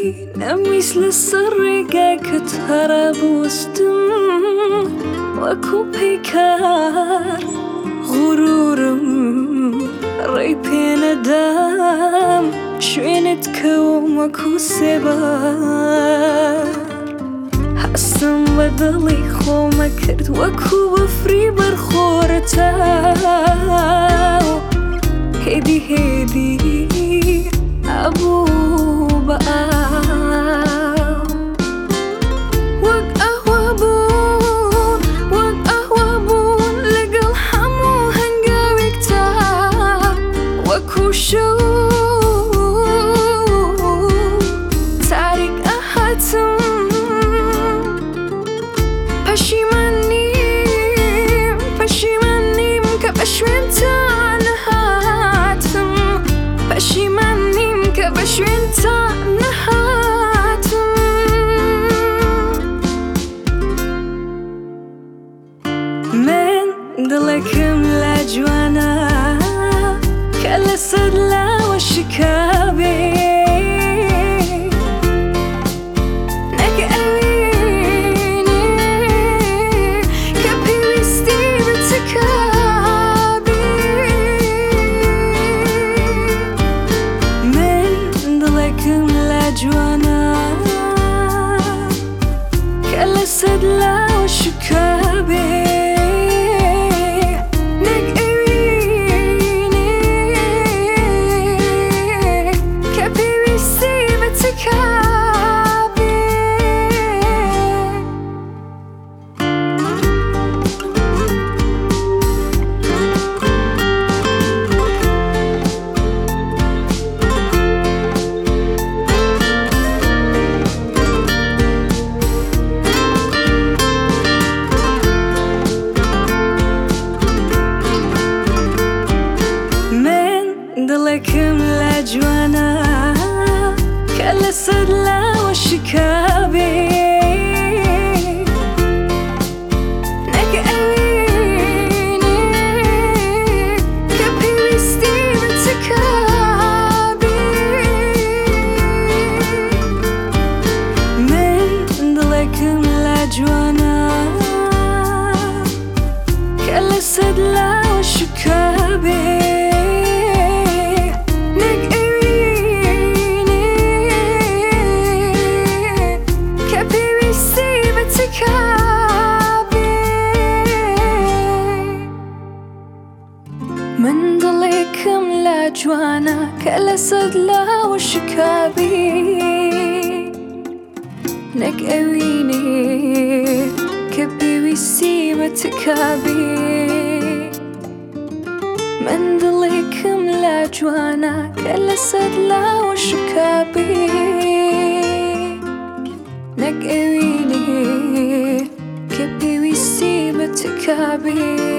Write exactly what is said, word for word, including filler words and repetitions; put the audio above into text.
نميس للسرقة كتهرب وستم وكو بيكار غرورم ريبي ندام شوينتكوم وكو سبار حسن بدلي خو مكرت وكو بفري برخورتاو هدي هدي أبو بقاو وقهوة بون وقهوة بون لقل حمو هنقاوي كتاب وكو شو تعرق أحاتم پشیمانیم پشیمانیم که بشوینتان هاتم پشیمانیم که بشوینتان هاتم من دلکم لجوانا کل صدلا و شکابی جوانا كل صدلا وشكابي نقويني كبيبي سيبتك دلكم لجوانا كل صدلا وشكابي نقويني كبيبي ستيبتك من دلكم لجوانا كل صدلا وشكابي من ضليكم لا جوانا كلا صدلا وشكابي نقويني كبيبي سيبتك ابي من ضليكم لا جوانا كلا صدلا وشكابي نقويني كبيبي سيبتك ابي